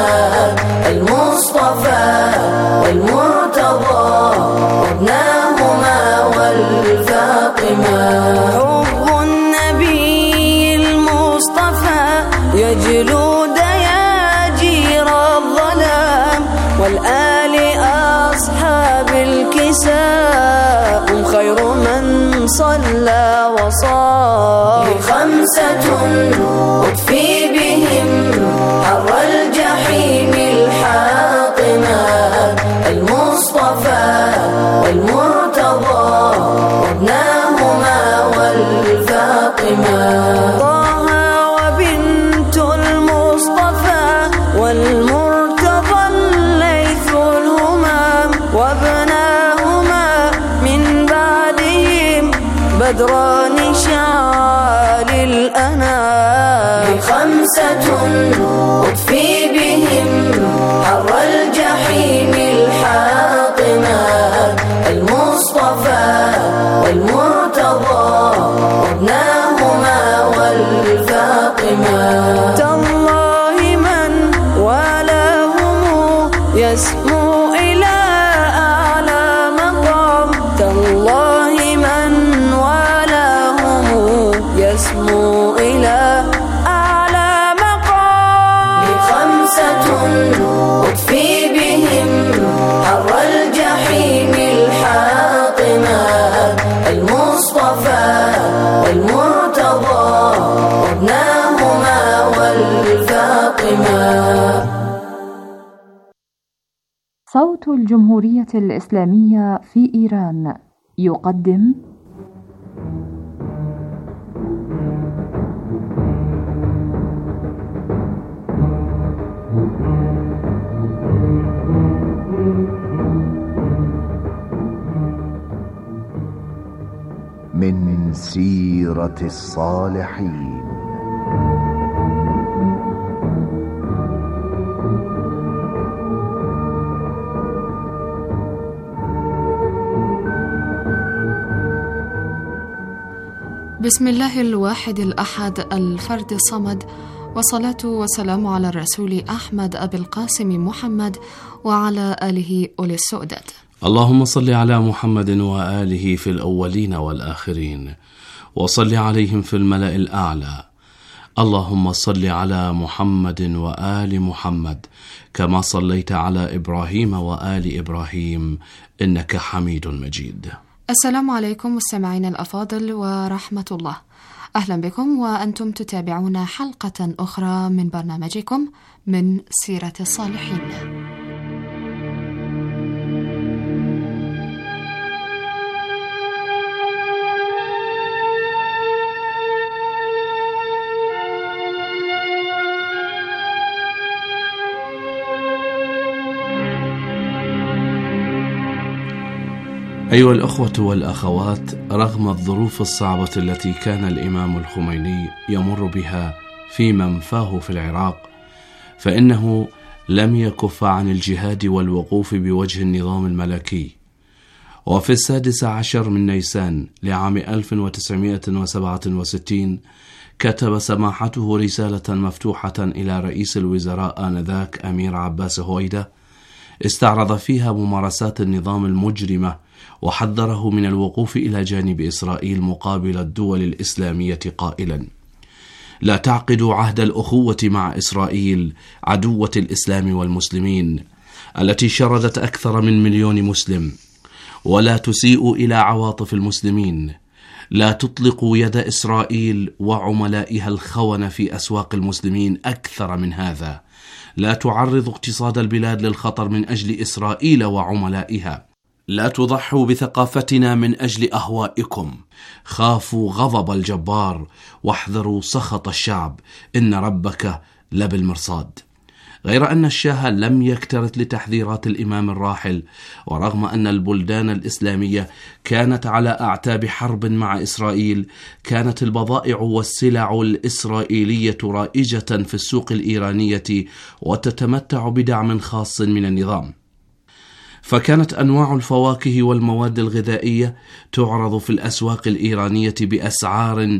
المصطفى والمرتضى وابناهما والفاطمة. حب النبي المصطفى يجلو دياجير الظلام، والآل أصحاب الكساء هم خير من صلى وصام. لخمسة أطفي بهم حر الجحيم الحاطمة، المصطفى والمرتضى وابناهما والفاطمة. طه وبنت المصطفى والمرتضى الليث الهمام، وابناهما من بعدهم بدران شعال الأنام. لخمسة أطفي بهم حر الجحيم الحاطمة، المصطفى والمرتضى وابناهما والفاطمة. تالله من والاهم يسمو إلى أعلى مقام، تالله من يسمو إلى أعلى مقام. لخمسة أطفي بهم حر الجحيم الحاطمة، المصطفى والمرتضى وابناهما والفاطمة. صوت الجمهورية الإسلامية في إيران يقدم من سيرة الصالحين. بسم الله الواحد الأحد الفرد الصمد، والصلاة والسلام على الرسول أحمد أبي القاسم محمد وعلى آله أولي السؤدد. اللهم صل على محمد وآله في الأولين والآخرين، وصل عليهم في الملأ الأعلى. اللهم صل على محمد وآل محمد كما صليت على إبراهيم وآل إبراهيم إنك حميد مجيد. السلام عليكم مستمعين الأفاضل ورحمة الله. أهلا بكم وأنتم تتابعون حلقة أخرى من برنامجكم من سيرة الصالحين. أيها الأخوة والأخوات، رغم الظروف الصعبة التي كان الإمام الخميني يمر بها في منفاه في العراق، فإنه لم يكف عن الجهاد والوقوف بوجه النظام الملكي. وفي السادس عشر من نيسان لعام ألف وتسعمائة وسبعة وستين كتب سماحته رسالة مفتوحة إلى رئيس الوزراء آنذاك أمير عباس هويدا، استعرض فيها ممارسات النظام المجرمة وحذره من الوقوف إلى جانب إسرائيل مقابل الدول الإسلامية قائلا: لا تعقدوا عهد الأخوة مع إسرائيل عدوة الإسلام والمسلمين التي شردت أكثر من مليون مسلم، ولا تسيئوا إلى عواطف المسلمين. لا تطلقوا يد إسرائيل وعملائها الخونة في أسواق المسلمين أكثر من هذا. لا تعرضوا اقتصاد البلاد للخطر من أجل إسرائيل وعملائها. لا تضحوا بثقافتنا من أجل أهوائكم. خافوا غضب الجبار واحذروا سخط الشعب، إن ربك لبالمرصاد. غير أن الشاه لم يكترث لتحذيرات الإمام الراحل، ورغم أن البلدان الإسلامية كانت على أعتاب حرب مع إسرائيل، كانت البضائع والسلع الإسرائيلية رائجة في السوق الإيرانية وتتمتع بدعم خاص من النظام. فكانت أنواع الفواكه والمواد الغذائية تعرض في الأسواق الإيرانية بأسعار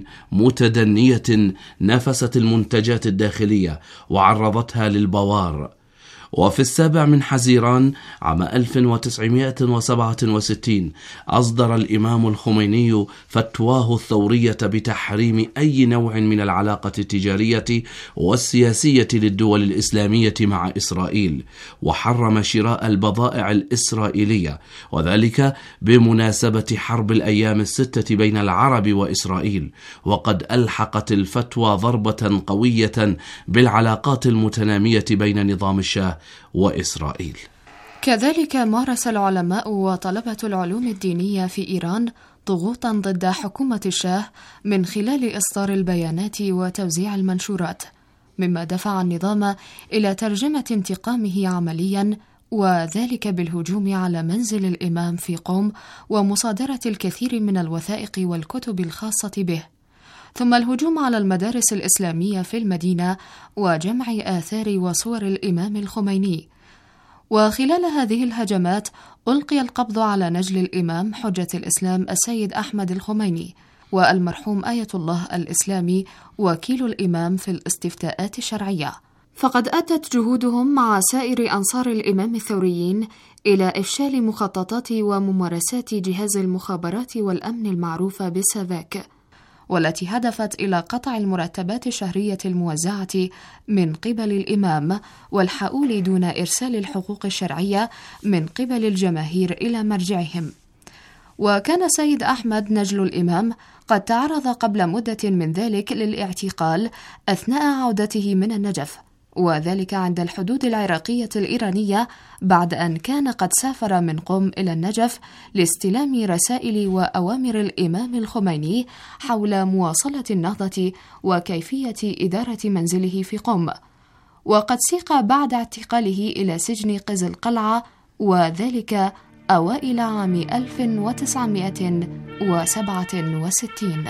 متدنية نافست المنتجات الداخلية وعرضتها للبوار. وفي السابع من حزيران عام ألف وتسعمائة وسبعة وستين أصدر الإمام الخميني فتواه الثورية بتحريم أي نوع من العلاقة التجارية والسياسية للدول الإسلامية مع إسرائيل، وحرم شراء البضائع الإسرائيلية، وذلك بمناسبة حرب الأيام الستة بين العرب وإسرائيل. وقد ألحقت الفتوى ضربة قوية بالعلاقات المتنامية بين نظام الشاه وإسرائيل. كذلك مارس العلماء وطلبة العلوم الدينية في إيران ضغوطا ضد حكومة الشاه من خلال إصدار البيانات وتوزيع المنشورات، مما دفع النظام إلى ترجمة انتقامه عمليا، وذلك بالهجوم على منزل الإمام في قم ومصادرة الكثير من الوثائق والكتب الخاصة به، ثم الهجوم على المدارس الإسلامية في المدينة وجمع آثار وصور الإمام الخميني. وخلال هذه الهجمات ألقي القبض على نجل الإمام حجة الإسلام السيد أحمد الخميني والمرحوم آية الله الإسلامي وكيل الإمام في الاستفتاءات الشرعية. فقد أدت جهودهم مع سائر أنصار الإمام الثوريين إلى إفشال مخططات وممارسات جهاز المخابرات والأمن المعروفة بالسافاك، والتي هدفت إلى قطع المرتبات الشهرية الموزعة من قبل الإمام والحؤول دون إرسال الحقوق الشرعية من قبل الجماهير إلى مرجعهم. وكان سيد أحمد نجل الإمام قد تعرض قبل مدة من ذلك للاعتقال أثناء عودته من النجف، وذلك عند الحدود العراقية الإيرانية بعد أن كان قد سافر من قم إلى النجف لاستلام رسائل وأوامر الإمام الخميني حول مواصلة النهضة وكيفية إدارة منزله في قم. وقد سيق بعد اعتقاله إلى سجن قز القلعة، وذلك أوائل عام ألف وتسعمائة وسبعة وستين.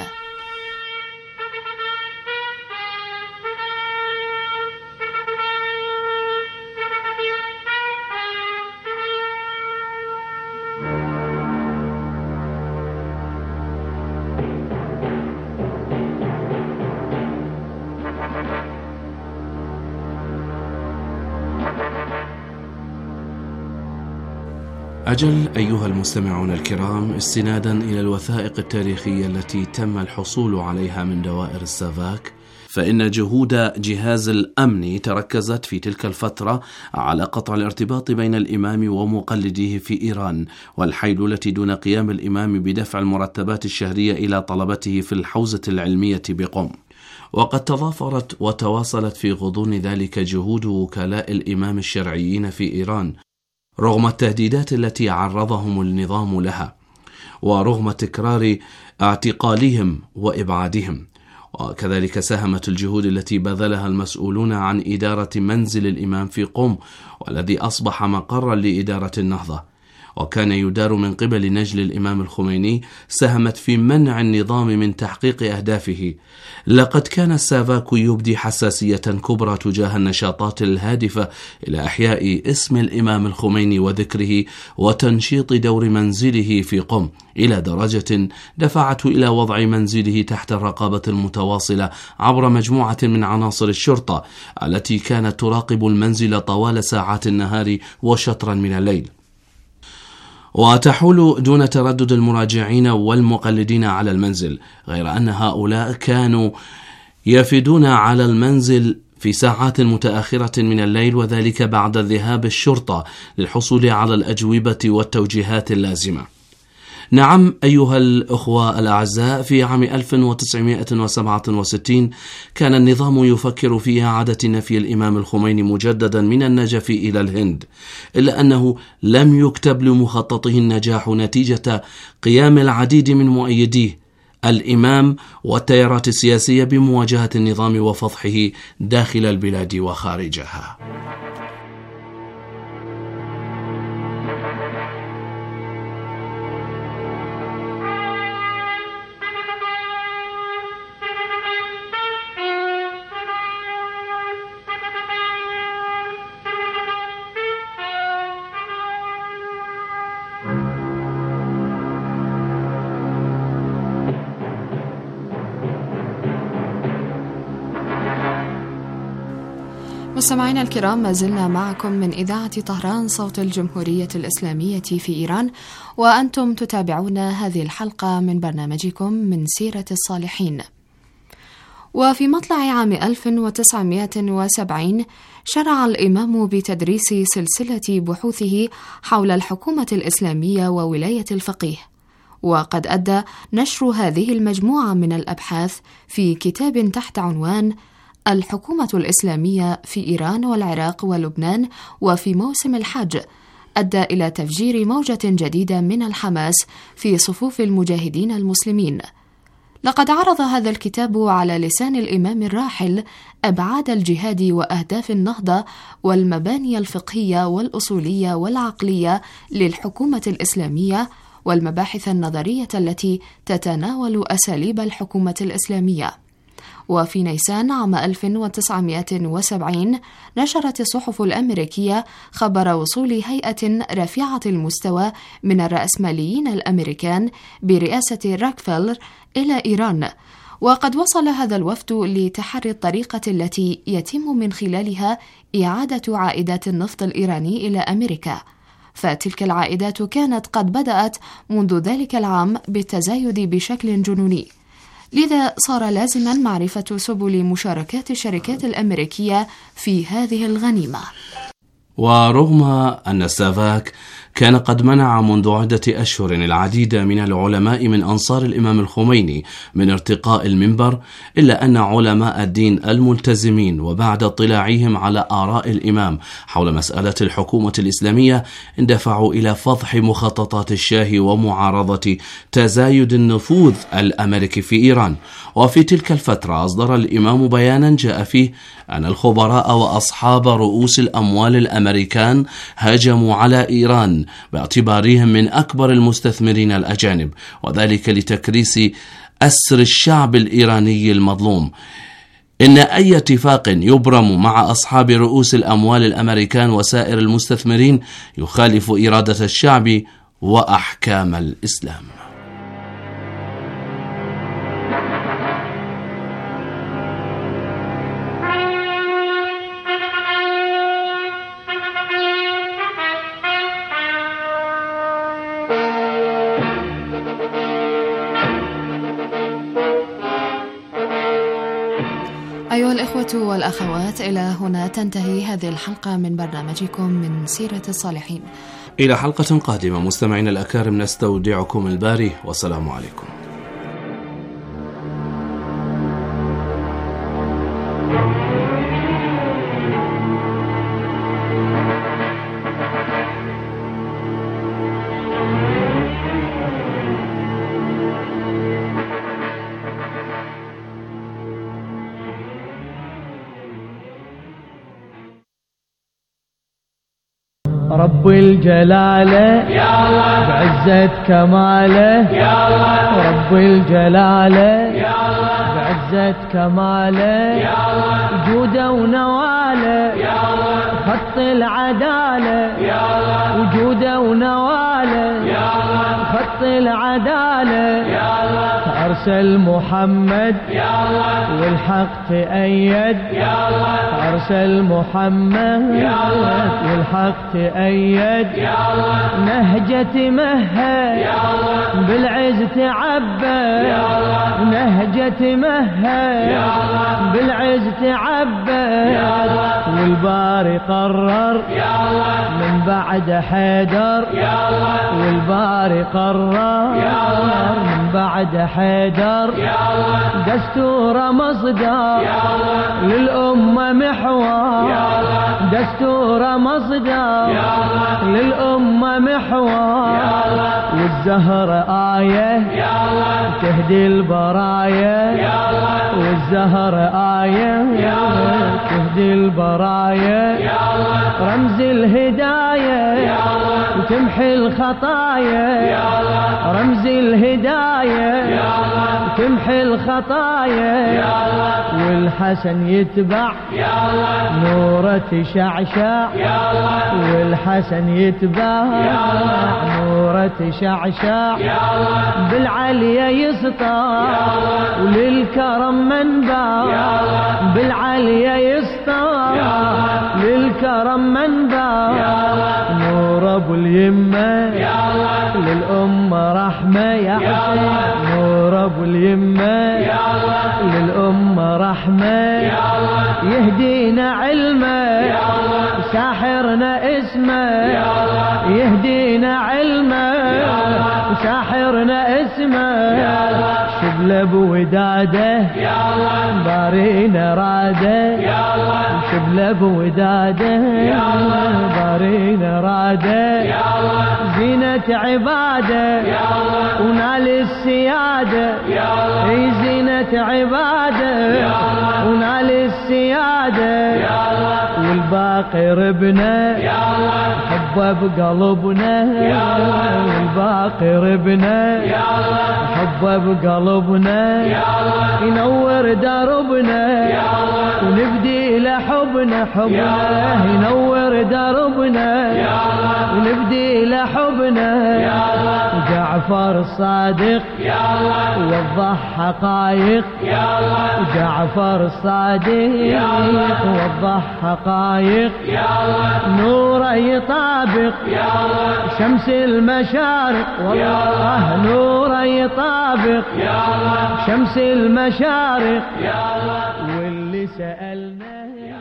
أجل أيها المستمعون الكرام، استنادا إلى الوثائق التاريخية التي تم الحصول عليها من دوائر السافاك، فإن جهود جهاز الأمن تركزت في تلك الفترة على قطع الارتباط بين الإمام ومقلديه في إيران، والحيلولة دون قيام الإمام بدفع المرتبات الشهرية إلى طلبته في الحوزة العلمية بقم. وقد تضافرت وتواصلت في غضون ذلك جهود وكلاء الإمام الشرعيين في إيران رغم التهديدات التي عرضهم النظام لها، ورغم تكرار اعتقالهم وإبعادهم. وكذلك ساهمت الجهود التي بذلها المسؤولون عن إدارة منزل الإمام في قم، والذي أصبح مقرا لإدارة النهضة. وكان يدار من قبل نجل الإمام الخميني، ساهمت في منع النظام من تحقيق أهدافه. لقد كان سافاك يبدي حساسية كبرى تجاه النشاطات الهادفة إلى إحياء اسم الإمام الخميني وذكره وتنشيط دور منزله في قم، إلى درجة دفعته إلى وضع منزله تحت الرقابة المتواصلة عبر مجموعة من عناصر الشرطة التي كانت تراقب المنزل طوال ساعات النهار وشطرا من الليل. وتحول دون تردد المراجعين والمقلدين على المنزل، غير أن هؤلاء كانوا يفدون على المنزل في ساعات متأخرة من الليل، وذلك بعد ذهاب الشرطة للحصول على الأجوبة والتوجيهات اللازمة. نعم أيها الأخوة الأعزاء، في عام ألف وتسعمائة وسبعة وستين كان النظام يفكر في إعادة نفي الإمام الخميني مجددا من النجف إلى الهند، إلا أنه لم يكتب لمخططه النجاح نتيجة قيام العديد من مؤيديه الإمام والتيارات السياسية بمواجهة النظام وفضحه داخل البلاد وخارجها. مستمعينا الكرام، ما زلنا معكم من إذاعة طهران صوت الجمهورية الإسلامية في إيران، وأنتم تتابعون هذه الحلقة من برنامجكم من سيرة الصالحين. وفي مطلع عام ألف وتسعمائة وسبعين شرع الإمام بتدريس سلسلة بحوثه حول الحكومة الإسلامية وولاية الفقيه، وقد أدى نشر هذه المجموعة من الأبحاث في كتاب تحت عنوان الحكومة الإسلامية في إيران والعراق ولبنان وفي موسم الحج، أدى إلى تفجير موجة جديدة من الحماس في صفوف المجاهدين المسلمين. لقد عرض هذا الكتاب على لسان الإمام الراحل أبعاد الجهاد وأهداف النهضة والمباني الفقهية والأصولية والعقلية للحكومة الإسلامية والمباحث النظرية التي تتناول أساليب الحكومة الإسلامية. وفي نيسان عام ألف وتسعمائة وسبعين نشرت الصحف الأمريكية خبر وصول هيئة رفيعة المستوى من الرأسماليين الأمريكان برئاسة روكفيلر إلى إيران، وقد وصل هذا الوفد لتحري الطريقة التي يتم من خلالها إعادة عائدات النفط الإيراني إلى أمريكا، فتلك العائدات كانت قد بدأت منذ ذلك العام بالتزايد بشكل جنوني، لذا صار لازما معرفة سبل مشاركات الشركات الأمريكية في هذه الغنيمة. ورغم أن سافاك كان قد منع منذ عدة أشهر العديد من العلماء من أنصار الإمام الخميني من ارتقاء المنبر، إلا أن علماء الدين الملتزمين وبعد اطلاعهم على آراء الإمام حول مسألة الحكومة الإسلامية اندفعوا إلى فضح مخططات الشاه ومعارضة تزايد النفوذ الأمريكي في إيران. وفي تلك الفترة أصدر الإمام بيانا جاء فيه أن الخبراء وأصحاب رؤوس الأموال الأمريكان هاجموا على إيران باعتبارهم من أكبر المستثمرين الأجانب، وذلك لتكريس أسر الشعب الإيراني المظلوم. إن أي اتفاق يبرم مع أصحاب رؤوس الأموال الأمريكان وسائر المستثمرين يخالف إرادة الشعب وأحكام الإسلام. أيها الإخوة والأخوات، إلى هنا تنتهي هذه الحلقة من برنامجكم من سيرة الصالحين. إلى حلقة قادمة مستمعين الأكارم، نستودعكم الباري، والسلام عليكم. رب الجلالة بعزة كماله رب الجلالة بعزة كماله وجوده ونواله خط العدالة وجوده ونواله خط العدالة أرسل محمد والحق تأيد أرسل محمد والحق تأيد نهجة مهد بالعز تعبى نهجة مهد بالعز تعبى والباري قرر من بعد حيدر والباري قرر من بعد حيدر دستور مصدر للأمة محور دستور مصدر للأمة محور والزهر آية تهدي البرايا والزهر آية تهدي البرايا رمز الهداية وتمحي الخطايا رمز الهداية وتمحي الخطايا والحسن يتبع نوره تشعشع والحسن يتبع نوره تشعشع بالعليا يسطع وللكرم منبع بالعليا يسطع للكرم منبع نور ابو اليمه للأمة رحمة يا حسين نور ابو اليمه للأمة رحمة يهدينا علمه ساحرنا اسمه يهدينا علمه ساحرنا اسمه شبل بوداده بارينا راده شبل بوداده بارينا راده زينة عباده ونال السيادة اي زينة عباده ونال السيادة والباقي ربنا حبه بقلبنا والباقي ربنا حبه بقلبنا ينور دربنا ونبدي لحبنا حبنا ينور دربنا ونبدي لحبنا جعفر الصادق وضح حقائق جعفر الصادق وضح حقائق نوره يطابق شمس المشارق والله نوره يطابق شمس المشارق واللي سألنا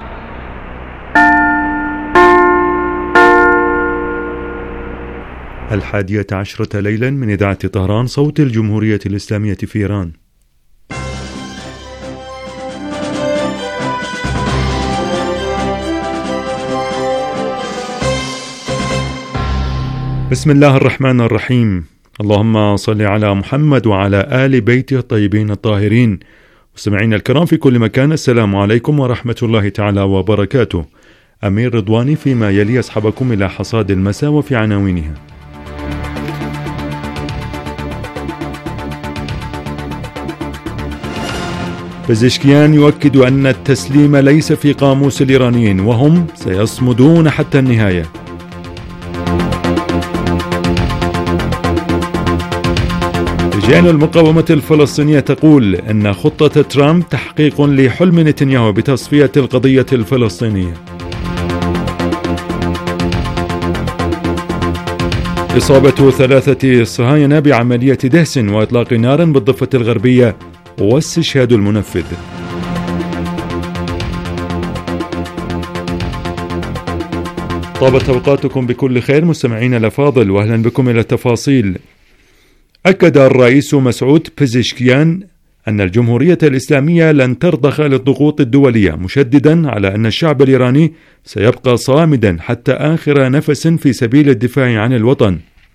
الحادية عشرة ليلا من إذاعة طهران صوت الجمهورية الإسلامية في إيران. بسم الله الرحمن الرحيم. اللهم صل على محمد وعلى آل بيته الطيبين الطاهرين. مستمعينا الكرام في كل مكان، السلام عليكم ورحمة الله تعالى وبركاته. أمير رضواني فيما يلي أصحابكم إلى حصاد المساء وفي عناوينها. بزشكيان يؤكد أن التسليم ليس في قاموس الإيرانيين وهم سيصمدون حتى النهاية. لجان المقاومة الفلسطينية تقول أن خطة ترامب تحقيق لحلم نتنياهو بتصفية القضية الفلسطينية. إصابة ثلاثة صهاينة بعملية دهس وإطلاق نار بالضفة الغربية واستشهاد المنفذ. طابت أوقاتكم بكل خير مستمعين الأفاضل، وأهلا بكم إلى التفاصيل. أكد الرئيس مسعود بزشكيان أن الجمهورية الإسلامية لن ترضخ للضغوط الدولية، مشددا على أن الشعب الإيراني سيبقى صامدا حتى آخر نفس في سبيل الدفاع عن الوطن.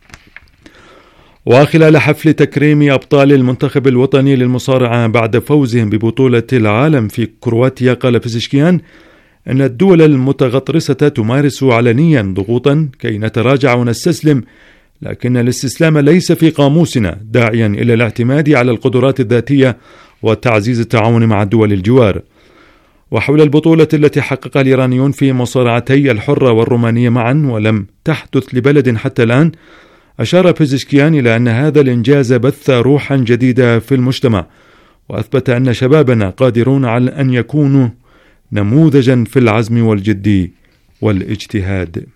وخلال حفل تكريم أبطال المنتخب الوطني للمصارعة بعد فوزهم ببطولة العالم في كرواتيا، قال بزشكيان أن الدول المتغطرسة تمارس علنيا ضغوطا كي نتراجع ونستسلم، لكن الاستسلام ليس في قاموسنا، داعيا إلى الاعتماد على القدرات الذاتية وتعزيز التعاون مع الدول الجوار. وحول البطولة التي حققها الإيرانيون في مصارعتي الحرة والرومانية معا ولم تحدث لبلد حتى الآن، أشار بيزشكيان إلى أن هذا الإنجاز بث روحا جديدة في المجتمع، وأثبت أن شبابنا قادرون على أن يكونوا نموذجا في العزم والجد والاجتهاد.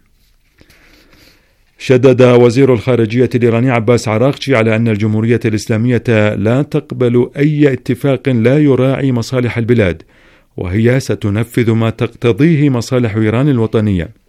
شدد وزير الخارجية الإيراني عباس عراقچي على أن الجمهورية الإسلامية لا تقبل أي اتفاق لا يراعي مصالح البلاد، وهي ستنفذ ما تقتضيه مصالح إيران الوطنية.